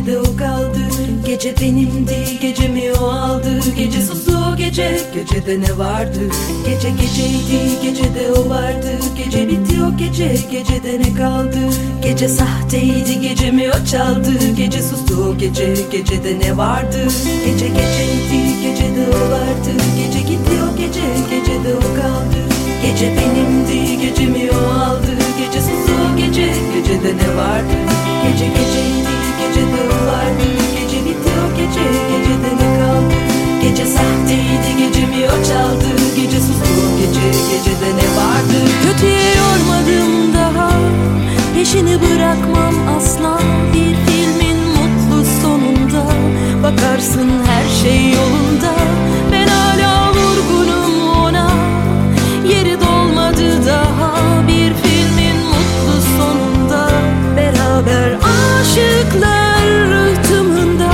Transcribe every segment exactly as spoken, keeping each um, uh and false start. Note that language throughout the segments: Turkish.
gecede o kaldı. Gece benimdi, gecemi o aldı. Gece sustu o gece, gecede ne vardı? Gece geceydi, gecede o vardı. Gece bitti o gece, gecede ne kaldı? Gece sahteydi, gecemi o çaldı. Gece sustu o gece, gecede ne vardı? Gece geceydi, gecede o vardı. Gece gitti o gece, gecede o kaldı. Gece benimdi, gecemi o aldı. Gece sustu o gece, gecede ne vardı? Gece geceydi, gecede o vardı. Gece bitti o gece, gecede ne kaldı? Gece sahteydi, gecemi o çaldı. Gece sustu o gece, gecede ne vardı? Kötüye yormadım daha, peşini bırakmam asla. Bir filmin mutlu sonunda bakarsın her şey yolunda. Ben hala vurgunum ona, yeri dolmadı daha. Bir filmin mutlu sonunda beraber aşıklar rıhtımında.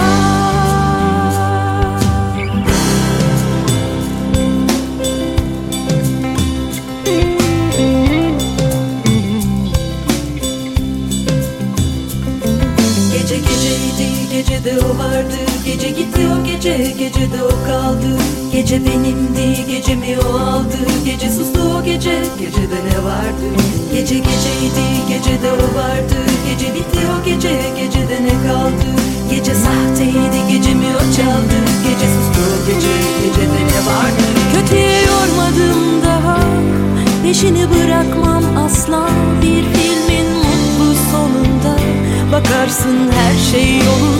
Gece geceydi, gecede o vardı. Gece gitti o gece, gecede o kaldı. Gece benimdi, gecemi o aldı. Gece sustu o gece, gecede ne vardı? Gece geceydi, gecede o vardı. Gece bitti o gece, gecede ne kaldı? Gece sahteydi, gecemi o çaldı. Gece sustu o gece, gecede ne vardı? Kötüye yormadım daha, peşini bırakmam asla. Bir filmin mutlu sonunda bakarsın her şey yolunda.